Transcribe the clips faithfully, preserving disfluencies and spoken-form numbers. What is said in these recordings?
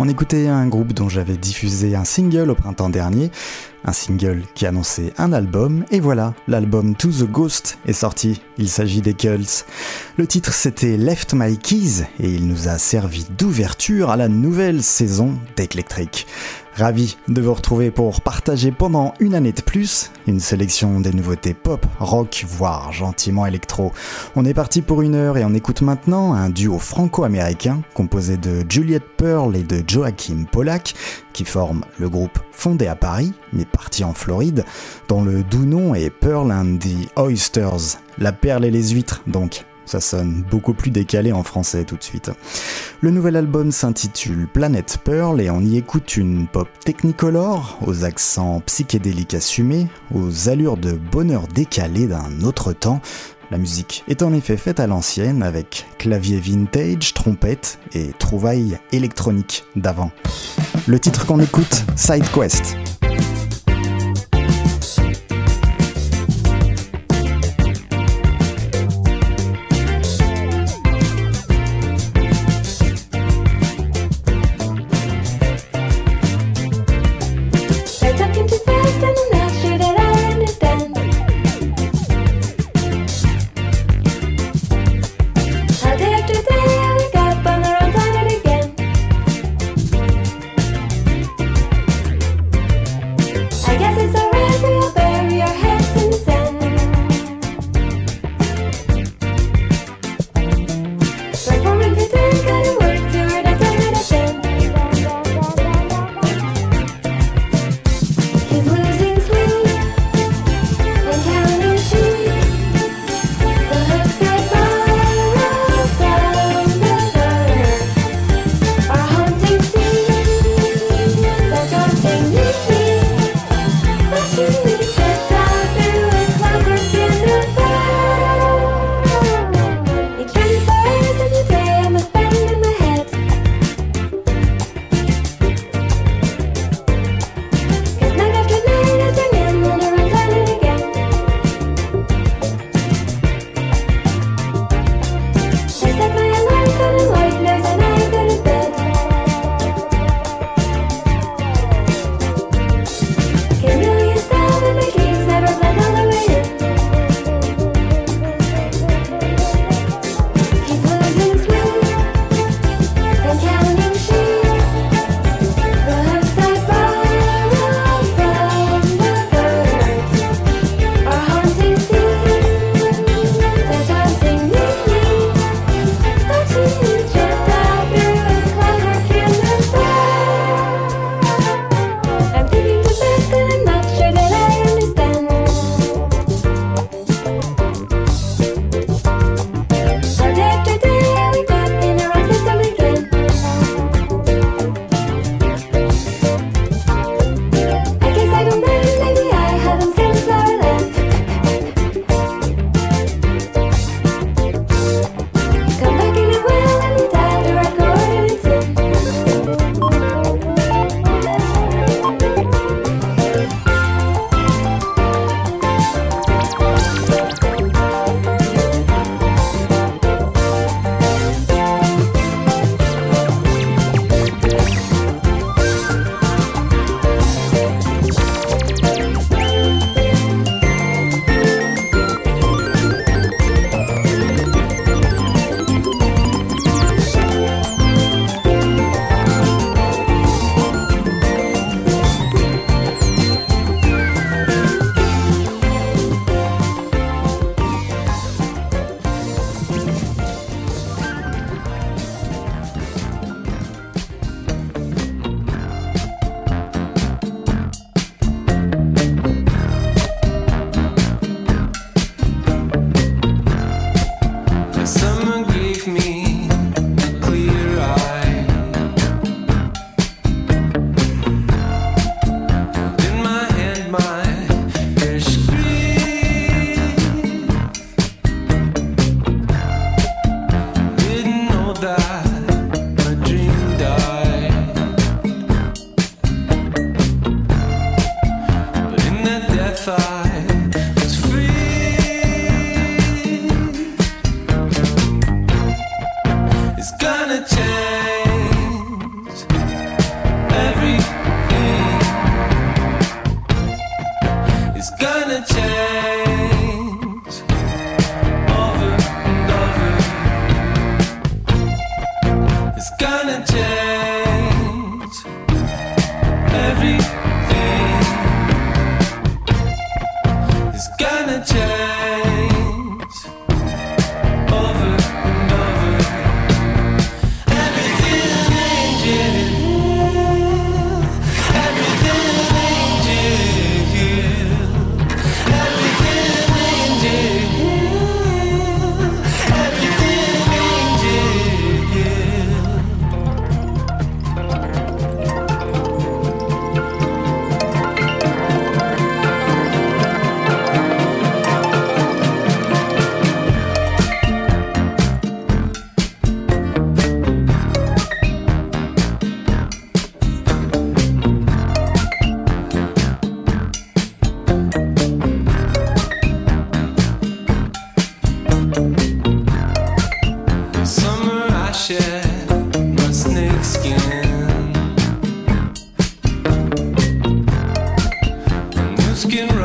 On écoutait un groupe dont j'avais diffusé un single au printemps dernier, un single qui annonçait un album, et voilà, l'album To The Ghost est sorti, il s'agit des Cults. Le titre c'était Left My Keys, et il nous a servi d'ouverture à la nouvelle saison d'Eclectric. Ravi de vous retrouver pour partager pendant une année de plus une sélection des nouveautés pop, rock, voire gentiment électro. On est parti pour une heure et on écoute maintenant un duo franco-américain composé de Juliette Pearl et de Joachim Pollack qui forment le groupe fondé à Paris mais parti en Floride dont le doux nom est Pearl and the Oysters, la perle et les huîtres donc. Ça sonne beaucoup plus décalé en français tout de suite. Le nouvel album s'intitule Planet Pearl et on y écoute une pop technicolore, aux accents psychédéliques assumés, aux allures de bonheur décalé d'un autre temps. La musique est en effet faite à l'ancienne avec clavier vintage, trompette et trouvailles électroniques d'avant. Le titre qu'on écoute, Side Quest.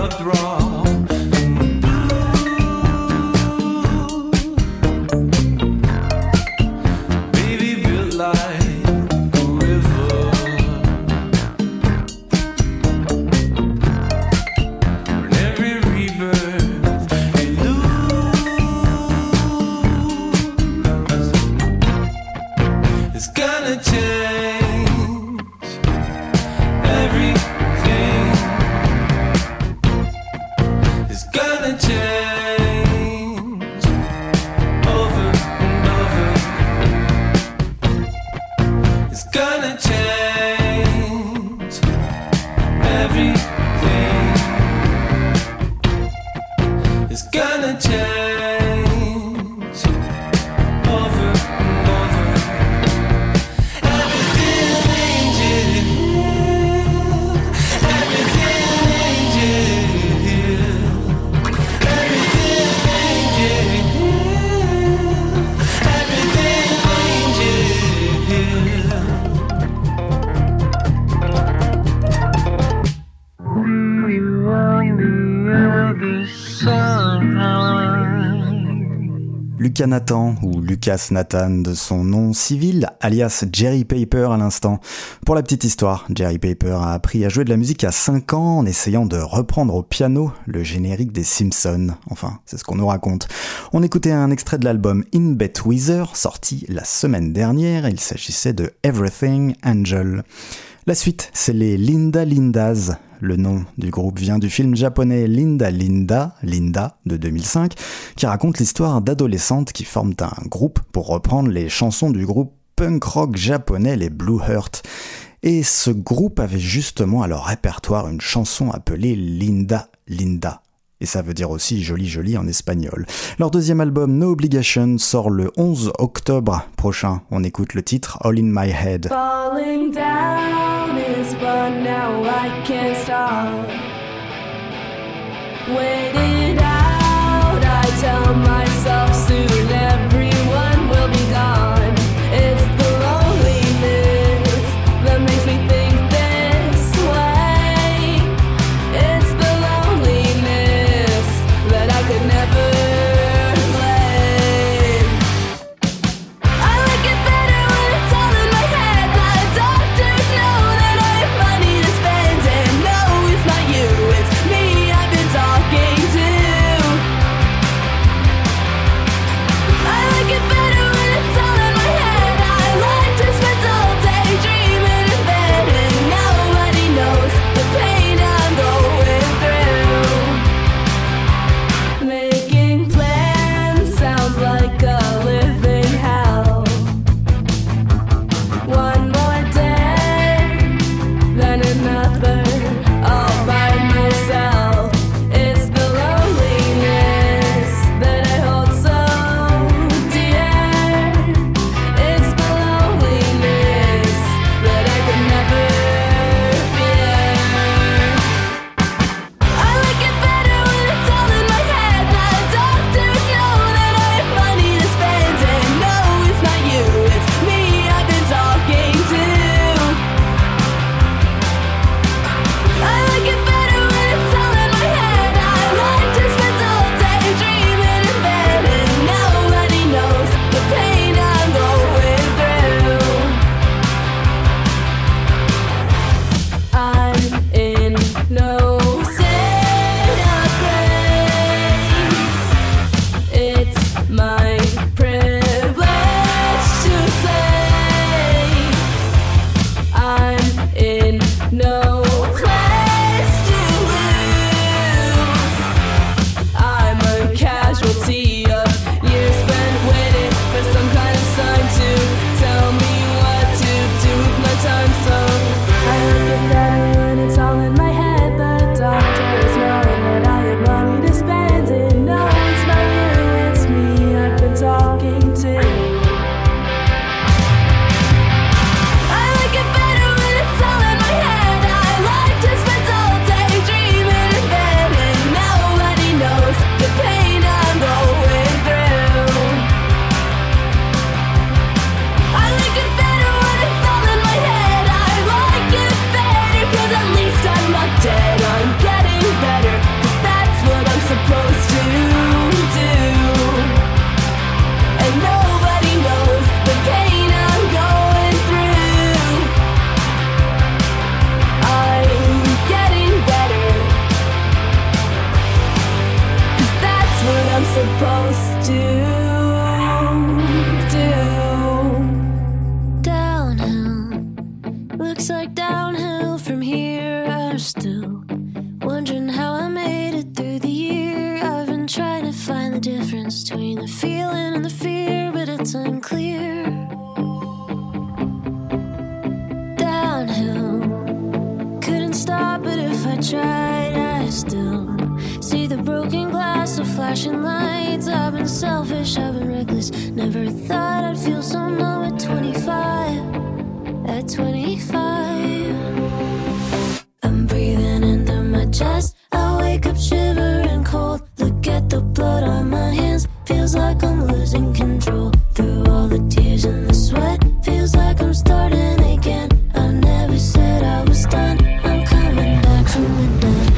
Lucas Nathan, ou Lucas Nathan de son nom civil, alias Jerry Paper à l'instant. Pour la petite histoire, Jerry Paper a appris à jouer de la musique à cinq ans en essayant de reprendre au piano le générique des Simpsons. Enfin, c'est ce qu'on nous raconte. On écoutait un extrait de l'album In Bet Weather, sorti la semaine dernière, il s'agissait de Everything Angel. La suite, c'est les Linda Lindas. Le nom du groupe vient du film japonais Linda Linda, Linda de deux mille cinq, qui raconte l'histoire d'adolescentes qui forment un groupe pour reprendre les chansons du groupe punk rock japonais les Blue Heart. Et ce groupe avait justement à leur répertoire une chanson appelée Linda Linda. Et ça veut dire aussi joli joli en espagnol. Leur deuxième album No Obligation sort le onze octobre prochain. On écoute le titre All in My Head. Falling down is fun, now I can't stop. Wait it out, I tell myself soon everyone will be gone. It's the loneliness that makes me think this way. It's the loneliness that I could never blame. I like it better when it's all in my head. The doctors know that I have money to spend, and no, it's not you, it's me I've been talking to. still wondering how I made it through the year. I've been trying to find the difference between the feeling and the fear, but it's unclear. Downhill, couldn't stop it if I tried. I still see the broken glass, the flashing lights. I've been selfish, I've been reckless. Never thought I'd feel so numb at twenty-five. At twenty-five, I'm breathing into my chest. I wake up shivering cold. Look at the blood on my hands. Feels like I'm losing control. Through all the tears and the sweat, feels like I'm starting again. I never said I was done. I'm coming back from the dead.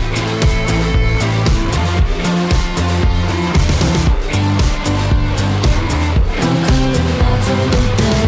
I'm coming back from the dead.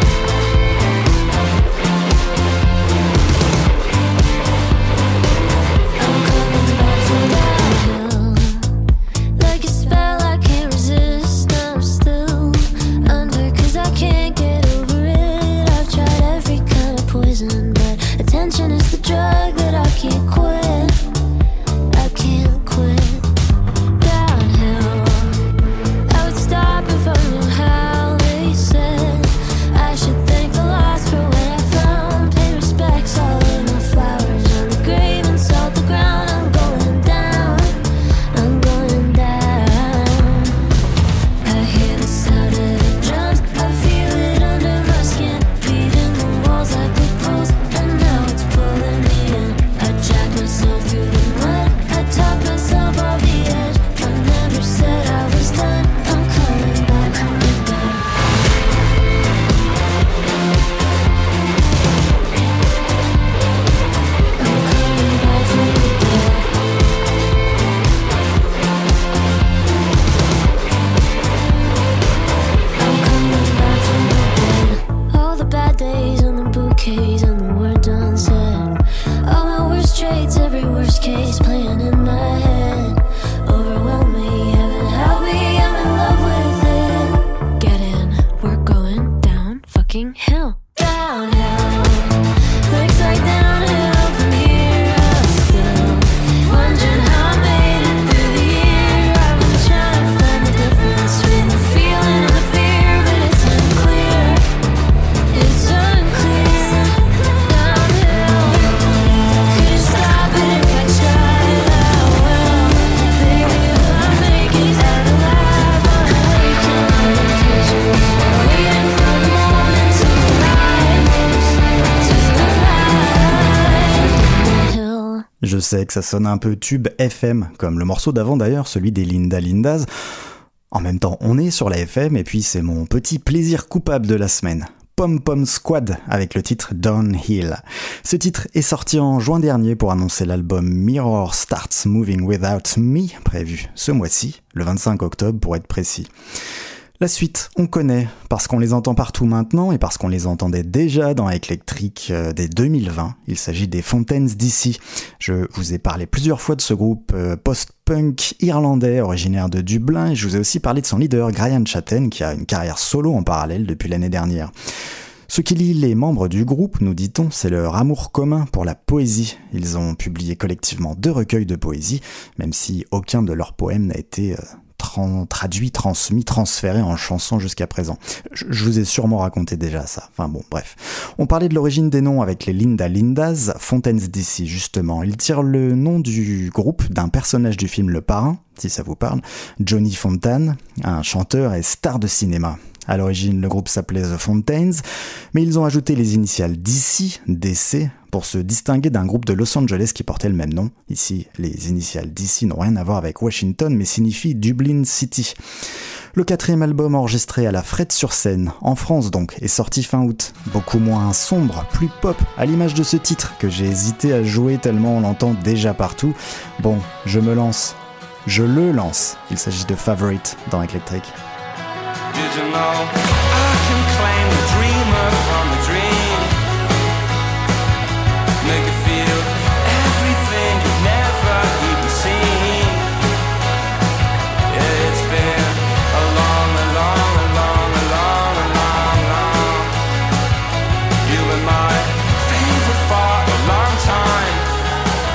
I'm coming back from downhill. Like a spell I can't resist. I'm still under, cause I can't get over it. I've tried every kind of poison, but attention is the drug that I can't quit. I can't quit. Downhill, I would stop if I knew how. They said I should thank the lost for what I found. Pay respects, all of my flowers on the grave and salt the ground. I'm going down, I'm going down. I hear the sound of the drums, I feel it under my skin, beating the walls like the poles, and now it's pulling me in. I dragged myself through the mud, I talked myself off the edge. I never said I was done. I'm coming back from the dead. I'm coming back from the dead. I'm coming back from the dead. All the bad days and the bouquets and the words unsaid. All my worst traits, every worst case playing in my head. Overwhelm me, heaven help me, I'm in love with it. Get in, we're going down fucking hill. Downhill, looks like downhill from here. I'm still wondering how I made it through the year. I've been trying to find the difference between the feeling and the fear, but it's unclear. It's unclear. Downhill, couldn't stop it if I tried. I will. Baby, if I make it out alive, I'm waking on vacations, waiting for the moment to arrive, to arrive. Downhill. Je sais que ça sonne un peu tube F M, comme le morceau d'avant d'ailleurs, celui des Linda Lindas. En même temps, on est sur la F M et puis c'est mon petit plaisir coupable de la semaine. Pom Pom Squad avec le titre Downhill. Ce titre est sorti en juin dernier pour annoncer l'album Mirror Starts Moving Without Me, prévu ce mois-ci, le vingt-cinq octobre pour être précis. La suite, on connaît, parce qu'on les entend partout maintenant et parce qu'on les entendait déjà dans Eclectric euh, dès deux mille vingt. Il s'agit des Fontaines D C. Je vous ai parlé plusieurs fois de ce groupe euh, post-punk irlandais originaire de Dublin et je vous ai aussi parlé de son leader Graham Chatten qui a une carrière solo en parallèle depuis l'année dernière. Ce qui lie les membres du groupe, nous dit-on, c'est leur amour commun pour la poésie. Ils ont publié collectivement deux recueils de poésie, même si aucun de leurs poèmes n'a été... Euh, traduit, transmis, transféré en chanson jusqu'à présent. Je, je vous ai sûrement raconté déjà ça. Enfin bon, bref. On parlait de l'origine des noms avec les Linda Lindas, Fontaines D C justement. Ils tirent le nom du groupe d'un personnage du film Le Parrain, si ça vous parle, Johnny Fontane, un chanteur et star de cinéma. À l'origine, le groupe s'appelait The Fontaines, mais ils ont ajouté les initiales D C, D C, pour se distinguer d'un groupe de Los Angeles qui portait le même nom. Ici, les initiales D C n'ont rien à voir avec Washington, mais signifient Dublin City. Le quatrième album enregistré à la Frette-sur-Seine, en France donc, est sorti fin août. Beaucoup moins sombre, plus pop, à l'image de ce titre que j'ai hésité à jouer tellement on l'entend déjà partout. Bon, je me lance. Je le lance. Il s'agit de Favorite dans Eclectric. Did you know I can claim the dreamer from the dream? Make you feel everything you've never even seen. Yeah, it's been a long, a long, a long, a long, a long, long. You were my favorite for a long time.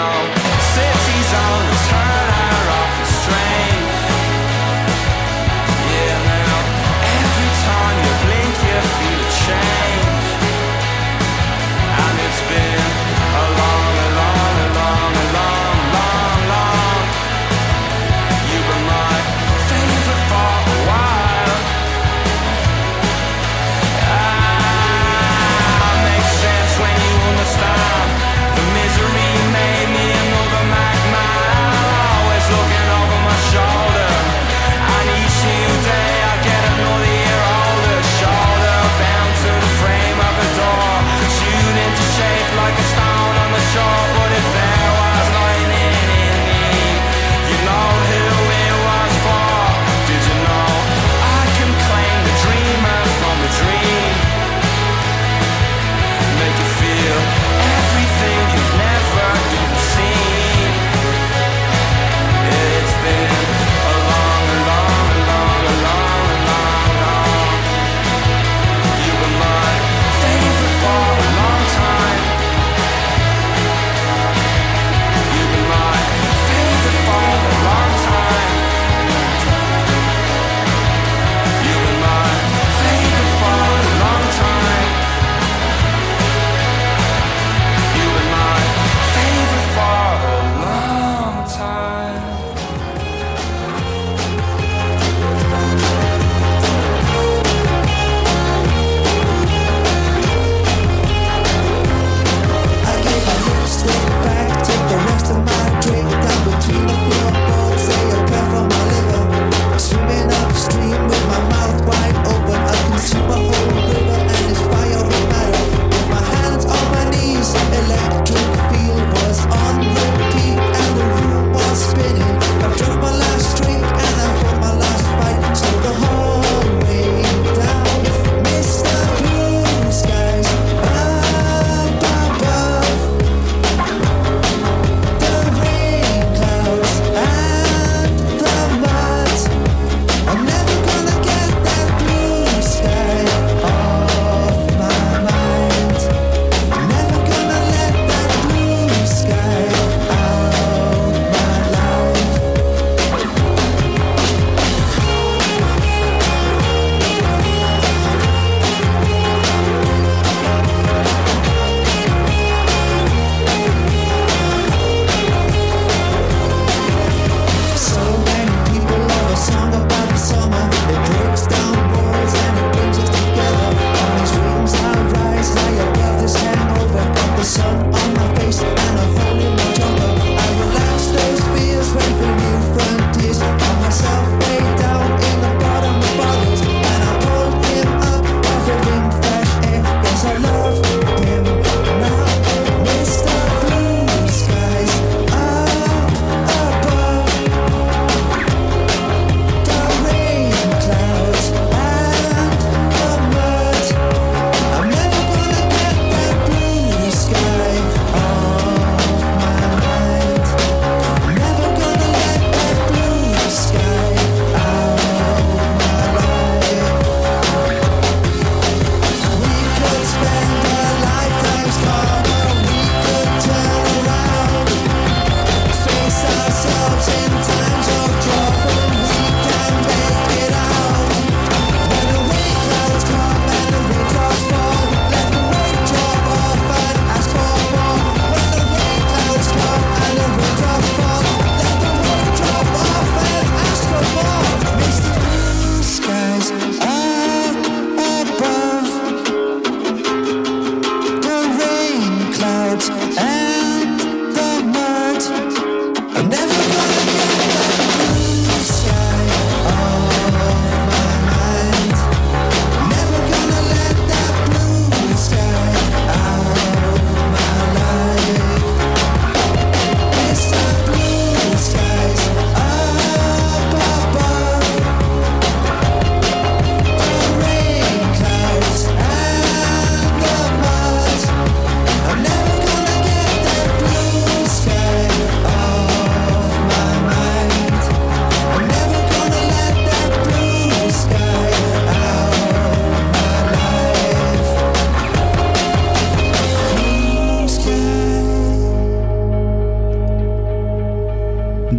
know, cities on the turn are awful strange. Yeah, now every time you blink you feel a change. And it's been a long, a long, a long, a long, long, long. You were my favorite for a while. Ah, makes sense when you understand. The misery made me an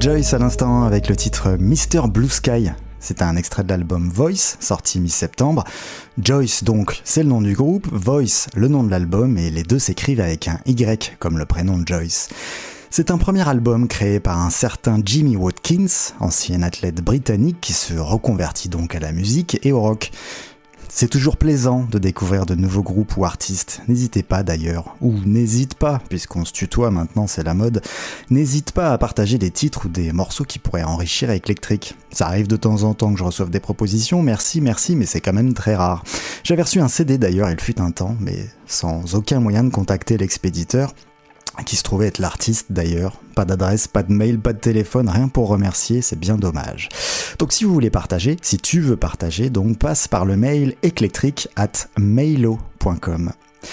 Joyce à l'instant avec le titre mister Blue Sky. C'est un extrait de l'album Voice, sorti mi-septembre. Joyce donc, c'est le nom du groupe, Voice, le nom de l'album, et les deux s'écrivent avec un Y, comme le prénom de Joyce. C'est un premier album créé par un certain Jimmy Watkins, ancien athlète britannique qui se reconvertit donc à la musique et au rock. C'est toujours plaisant de découvrir de nouveaux groupes ou artistes. N'hésitez pas d'ailleurs, ou n'hésite pas, puisqu'on se tutoie maintenant, c'est la mode, n'hésite pas à partager des titres ou des morceaux qui pourraient enrichir Eclectric. Ça arrive de temps en temps que je reçoive des propositions, merci, merci, mais c'est quand même très rare. J'avais reçu un C D d'ailleurs, il fut un temps, mais sans aucun moyen de contacter l'expéditeur, qui se trouvait être l'artiste d'ailleurs. Pas d'adresse, pas de mail, pas de téléphone, rien pour remercier, c'est bien dommage. Donc si vous voulez partager, si tu veux partager, donc passe par le mail eclectric arobase mailo point com.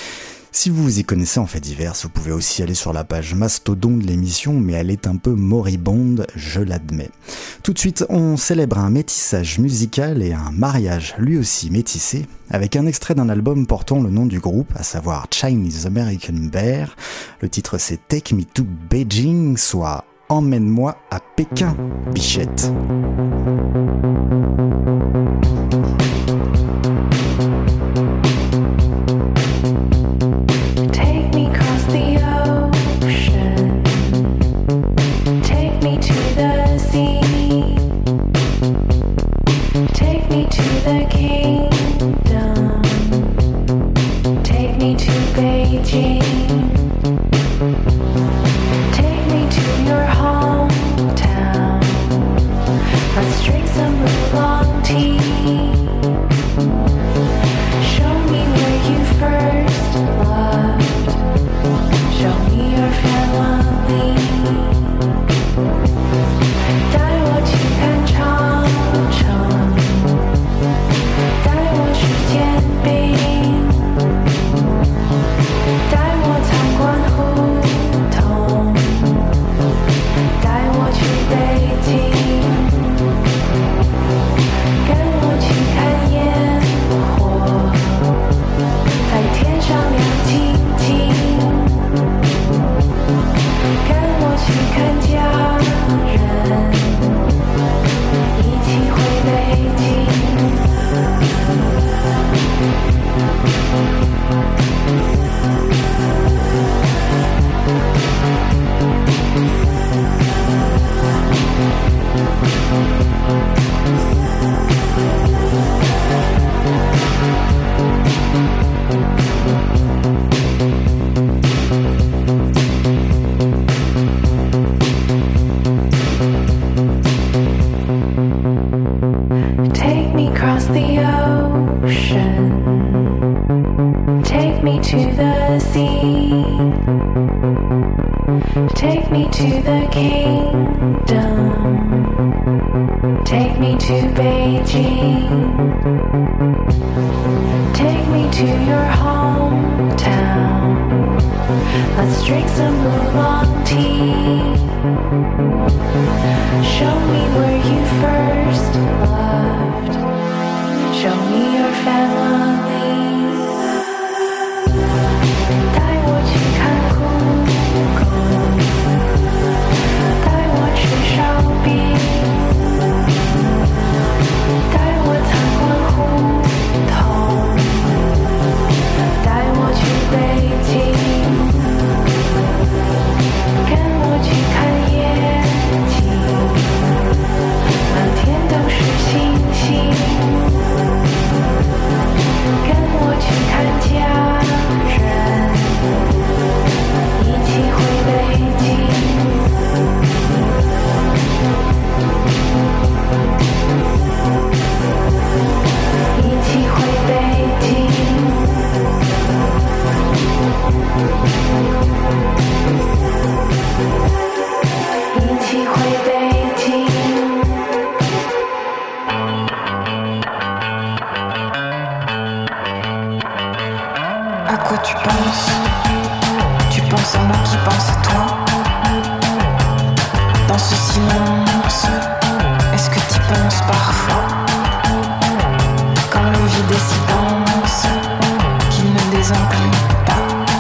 Si vous vous y connaissez en faits divers, vous pouvez aussi aller sur la page Mastodon de l'émission, mais elle est un peu moribonde, je l'admets. Tout de suite, on célèbre un métissage musical et un mariage lui aussi métissé, avec un extrait d'un album portant le nom du groupe, à savoir Chinese American Bear. Le titre c'est Take Me to Beijing, soit Emmène-moi à Pékin, bichette.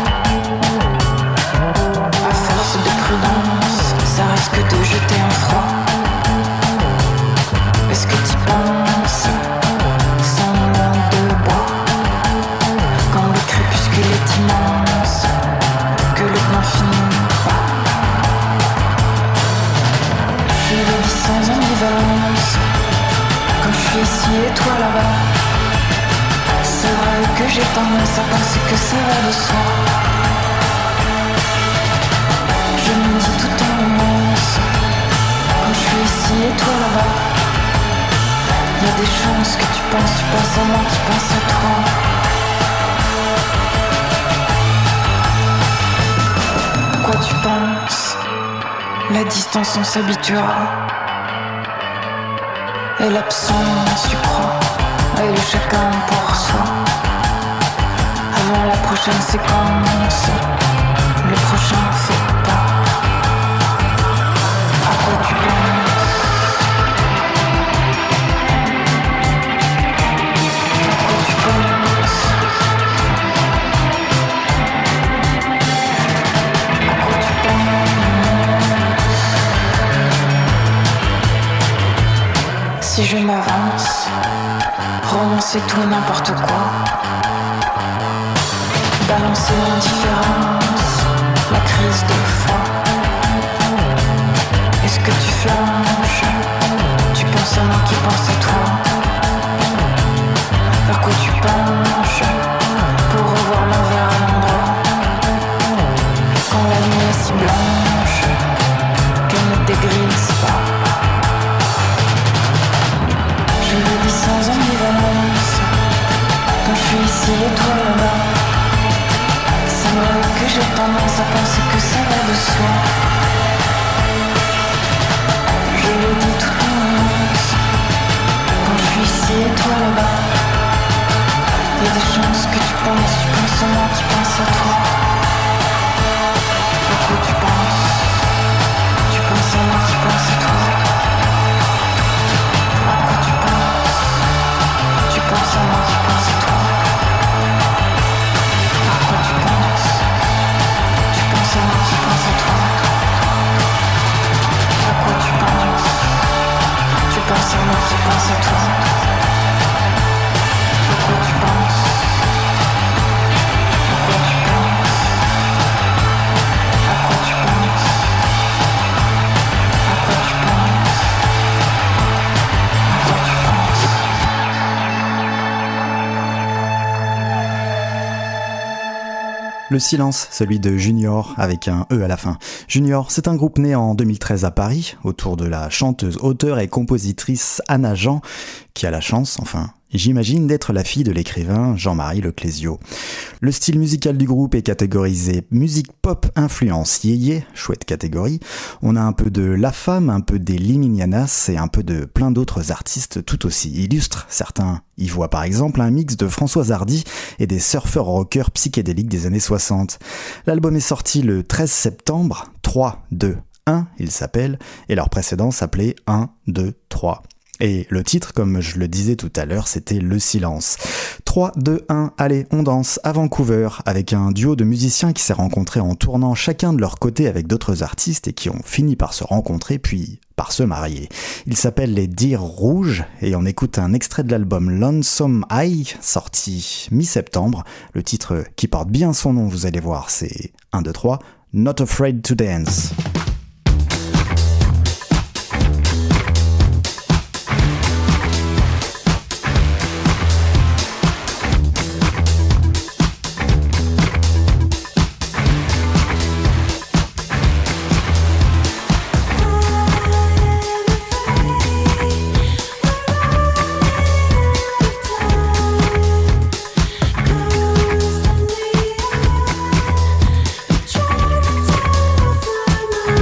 Ça risque de jeter un froid. et toi là-bas. C'est vrai que j'ai tendance à penser que ça va de soi. Je me dis tout en romance, quand je suis ici et toi là-bas. Y a des chances que tu penses, tu penses à moi, qui pense à toi. À quoi tu penses? La distance on s'habituera. Et l'absence, tu crois, et le chacun pour soi. Avant la prochaine séquence, le prochain fait pas. À quoi tu penses? À quoi tu penses? À quoi tu penses? Si je m'avance, renoncer tout et n'importe quoi. Balancer l'indifférence, la crise de foi. Est-ce que tu flanches? Tu penses à moi qui pense à toi. Vers quoi tu penches? Pour revoir l'envers à l'endroit. Quand la nuit est si blanche qu'elle ne dégrise pas. Je le dis sans ambivalence, quand je suis ici et toi là-bas. C'est vrai que j'ai tendance à penser que ça va de soi. Je le dis tout en romance, quand je suis ici et toi là-bas. Y a des chances que tu penses, tu penses à moi qui pense à toi. À quoi tu penses? Tu penses à moi qui pense à toi. À quoi tu penses? Tu penses à moi qui pense à toi. À quoi tu penses? Tu penses à moi qui pense à toi. À quoi tu penses? Tu penses à moi qui pense à toi. À quoi tu penses? À quoi tu penses? À quoi tu penses? À quoi tu penses? À quoi tu penses? Le silence, celui de Junior avec un E à la fin. Junior, c'est un groupe né en deux mille treize à Paris, autour de la chanteuse, auteure et compositrice Anna Jean, qui a la chance, enfin, j'imagine, d'être la fille de l'écrivain Jean-Marie Leclésio. Le style musical du groupe est catégorisé musique pop influence yéyé, chouette catégorie. On a un peu de La Femme, un peu des Liminianas et un peu de plein d'autres artistes tout aussi illustres. Certains y voient par exemple un mix de Françoise Hardy et des surfeurs rockers psychédéliques des années soixante. L'album est sorti le treize septembre, trois, deux, un il s'appelle, et leur précédent s'appelait un, deux, trois. Et le titre, comme je le disais tout à l'heure, c'était Le Silence. trois, deux, un, allez, on danse à Vancouver avec un duo de musiciens qui s'est rencontré en tournant chacun de leur côté avec d'autres artistes et qui ont fini par se rencontrer puis par se marier. Ils s'appellent les Dires Rouges et on écoute un extrait de l'album Lonesome Eye, sorti mi-septembre. Le titre qui porte bien son nom, vous allez voir, c'est un, deux, trois, Not Afraid to Dance. Try to tell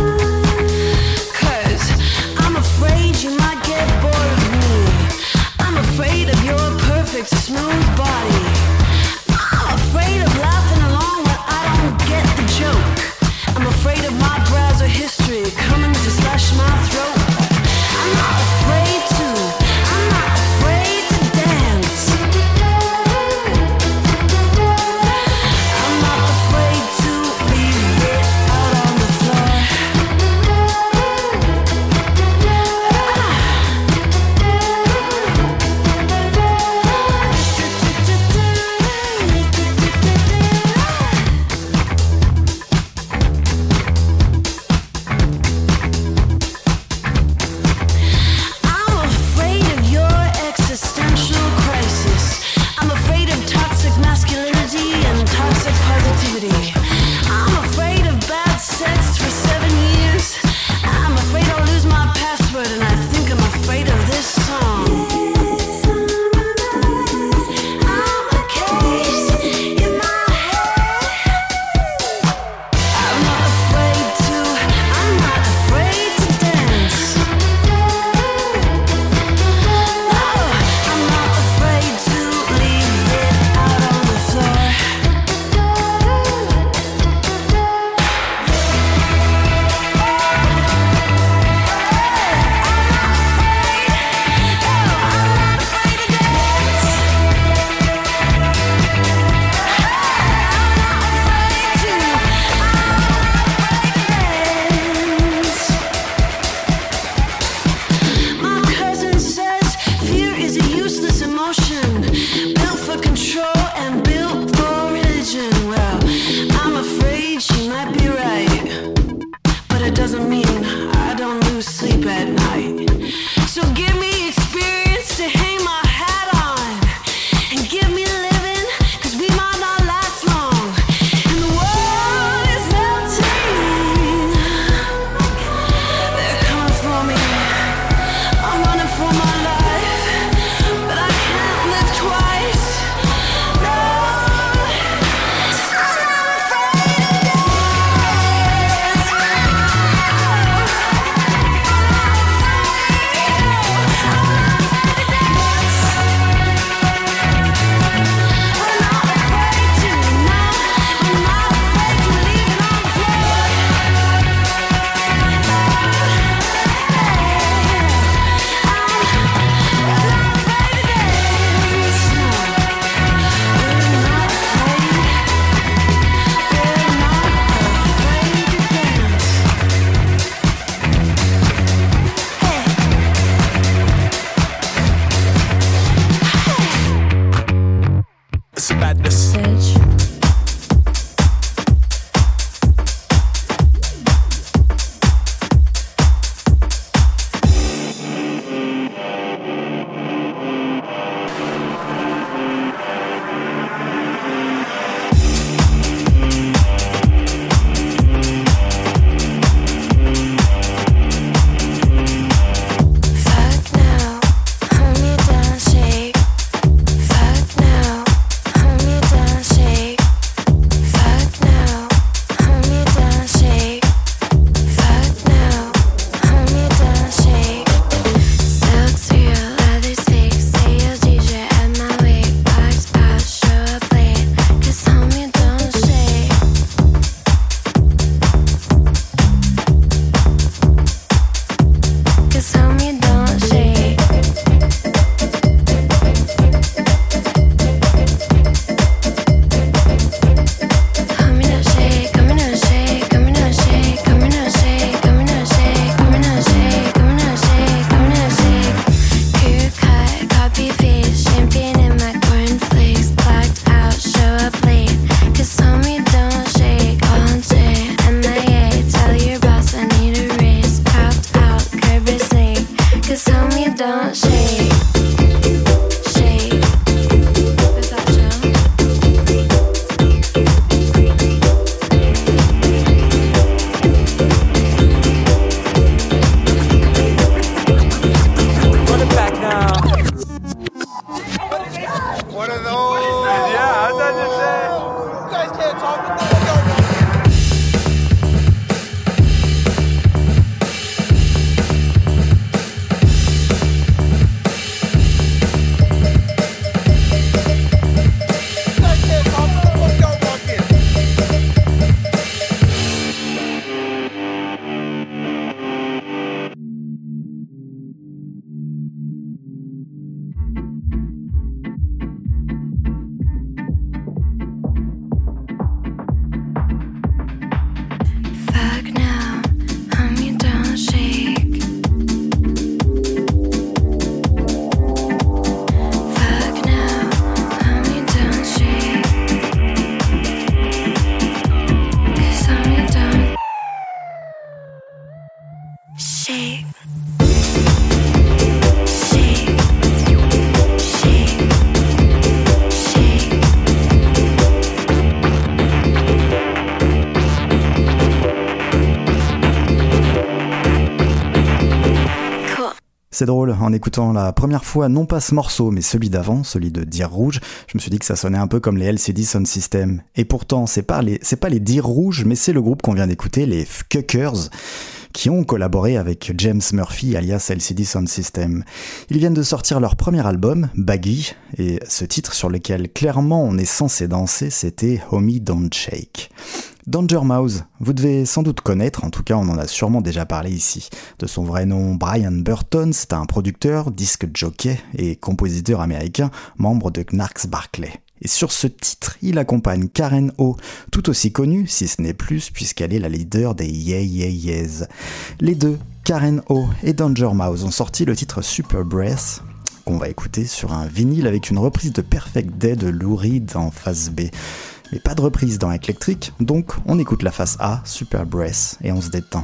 C'est drôle, en écoutant la première fois, non pas ce morceau, mais celui d'avant, celui de Dire Rouge, je me suis dit que ça sonnait un peu comme les L C D Sound System. Et pourtant, c'est pas les, c'est pas les Dire Rouge, mais c'est le groupe qu'on vient d'écouter, les Fuckers, qui ont collaboré avec James Murphy alias L C D Sound System. Ils viennent de sortir leur premier album, Baggy, et ce titre sur lequel clairement on est censé danser, c'était Homie Don't Shake. Danger Mouse, vous devez sans doute connaître, en tout cas on en a sûrement déjà parlé ici. De son vrai nom, Brian Burton, c'est un producteur, disque jockey et compositeur américain, membre de Gnarls Barkley. Et sur ce titre, il accompagne Karen O, tout aussi connue, si ce n'est plus, puisqu'elle est la leader des Yeah Yeah Yeahs. Les deux, Karen O et Danger Mouse, ont sorti le titre Super Breath, qu'on va écouter sur un vinyle avec une reprise de Perfect Day de Lou Reed en face B. Mais pas de reprise dans Electric, donc on écoute la face A, Super Breath, et on se détend.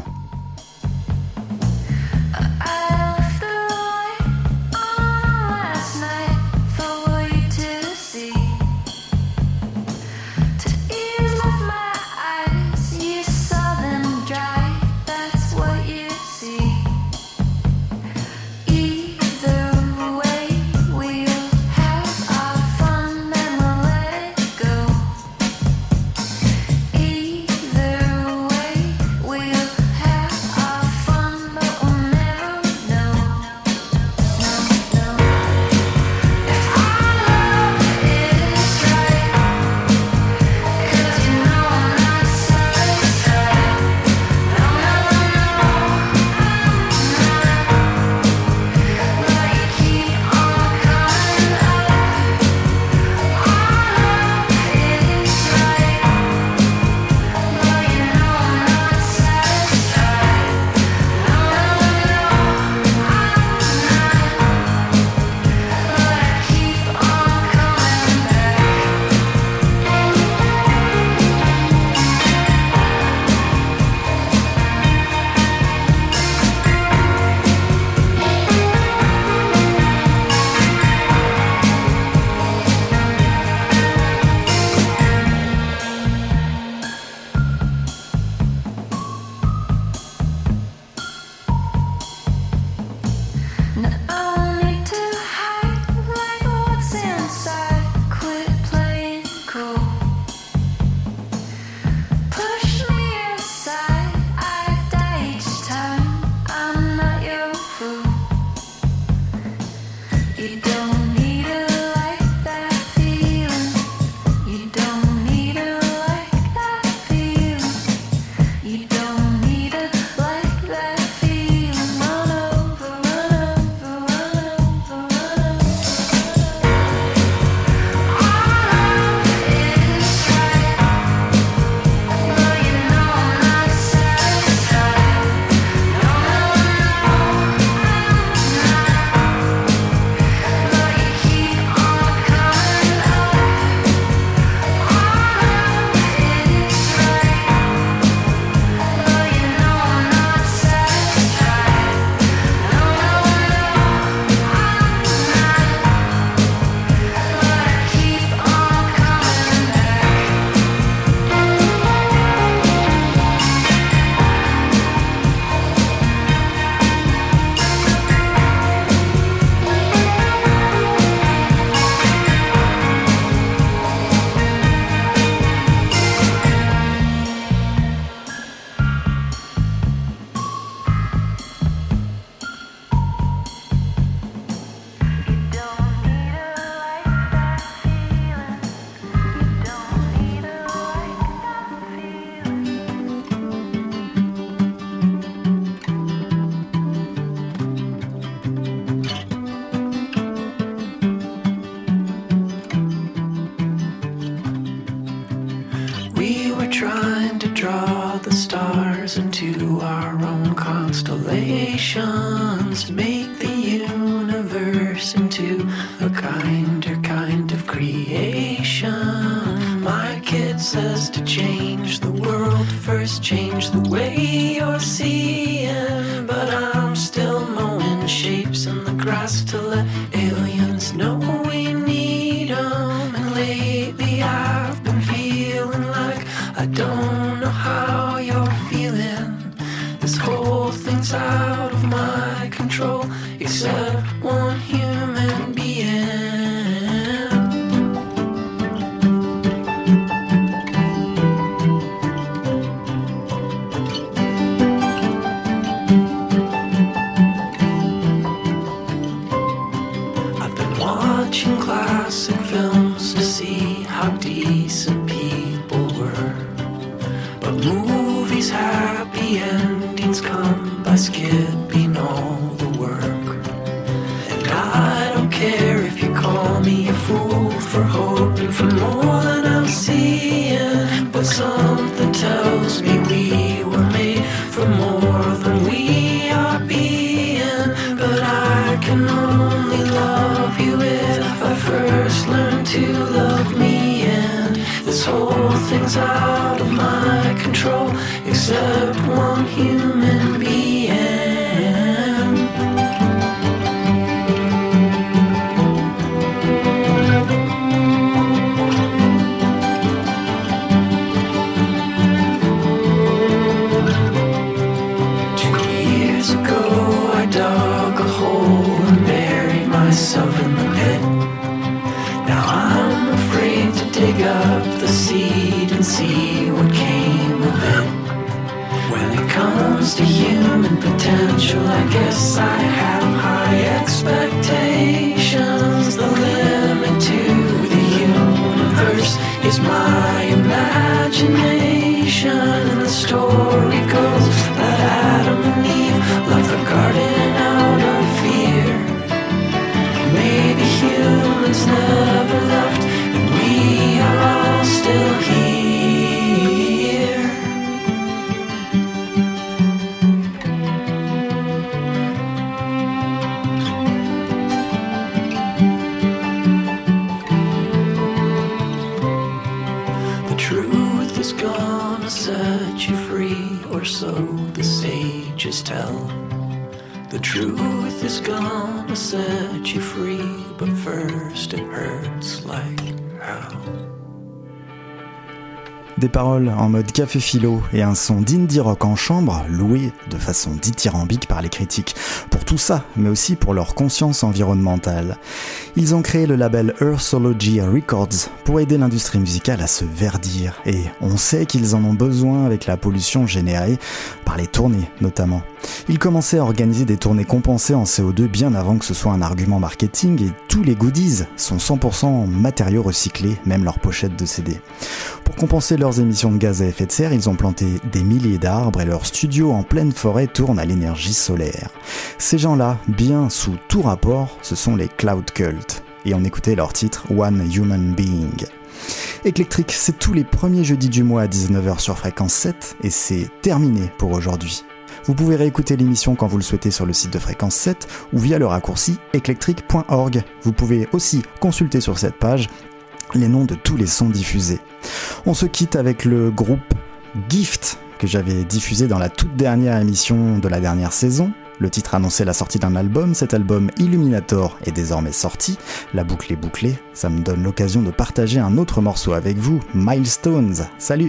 into our own constellations, make the universe into a kinder kind of creation. My kid says to change the world, first change the way you're seeing, but I'm still mowing shapes in the grass to let aliens know we need them. And lately I've been feeling like I don't know how you're feeling. This whole thing's out of my control. control except one human being. I've been watching classic films to see how decent people were, but movies' happy endings come by skipping all the work. And I don't care if you call me a fool for hoping for more than I'm seeing, but something tells me we were made for more than we are being. But I can only love you if I first learn to love me, and this whole thing's out of my control except one human being. Two years ago I dug a hole and buried myself in the pit. Now I'm afraid to dig up the seed and see what came of it. When it comes to human potential, I guess I have high expectations. The limit to the universe is my imagination. And the story goes that Adam and Eve left the garden out of fear. Maybe humans never left, and we are all still here. The truth is gonna set you free, or so the sages tell. The truth is gonna set you free, but first it hurts like hell. Des paroles en mode café philo et un son d'indie rock en chambre, loué de façon dithyrambique par les critiques. Pour tout ça, mais aussi pour leur conscience environnementale. Ils ont créé le label Earthology Records pour aider l'industrie musicale à se verdir. Et on sait qu'ils en ont besoin avec la pollution générée par les tournées notamment. Ils commençaient à organiser des tournées compensées en C O deux bien avant que ce soit un argument marketing, et tous les goodies sont cent pour cent en matériaux recyclés, même leurs pochettes de C D. Pour compenser leurs émissions de gaz à effet de serre, ils ont planté des milliers d'arbres et leur studio en pleine forêt tourne à l'énergie solaire. Ces gens-là, bien sous tout rapport, ce sont les Cloud Cult. Et on écoutait leur titre One Human Being. Éclectrique, c'est tous les premiers jeudis du mois à dix-neuf heures sur Fréquence sept, et c'est terminé pour aujourd'hui. Vous pouvez réécouter l'émission quand vous le souhaitez sur le site de Fréquence sept ou via le raccourci éclectrique point org. Vous pouvez aussi consulter sur cette page les noms de tous les sons diffusés. On se quitte avec le groupe Gift que j'avais diffusé dans la toute dernière émission de la dernière saison. Le titre annonçait la sortie d'un album, cet album Illuminator est désormais sorti, la boucle est bouclée, ça me donne l'occasion de partager un autre morceau avec vous, Milestones. Salut!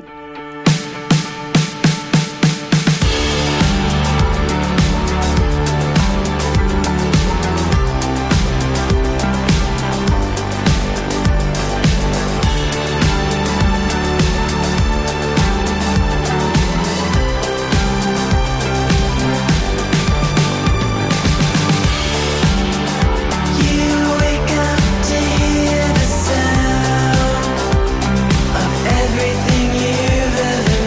Everything you've ever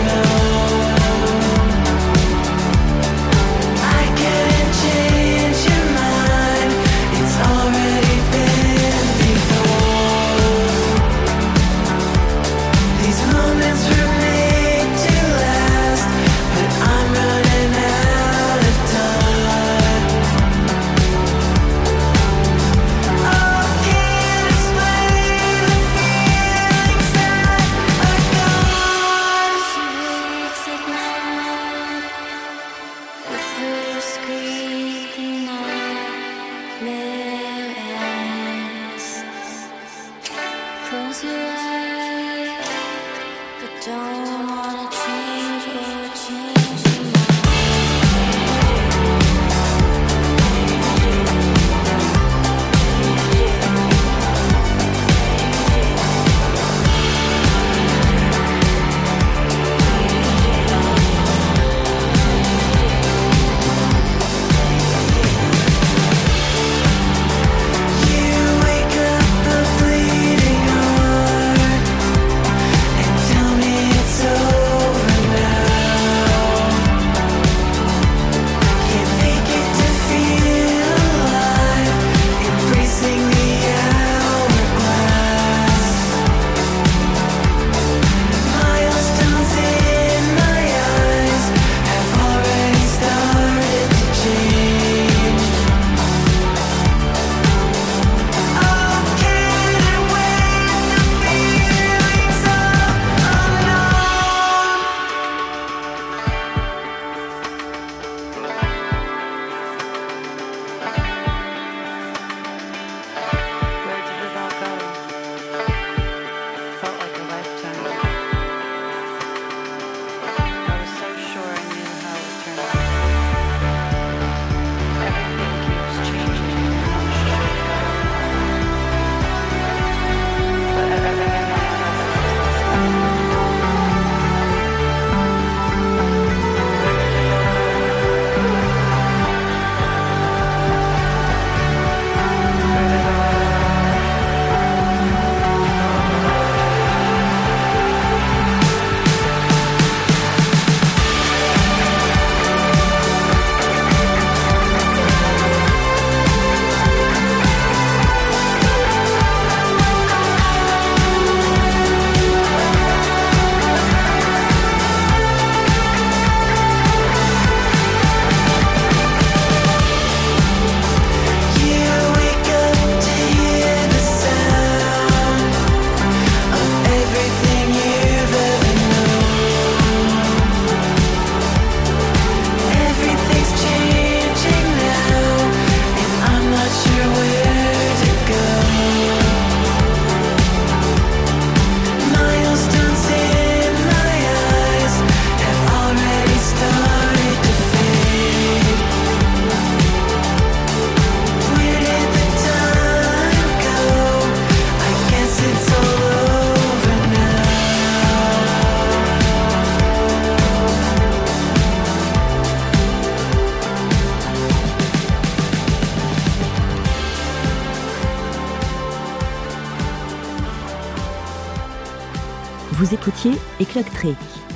Vous écoutiez Eclectric,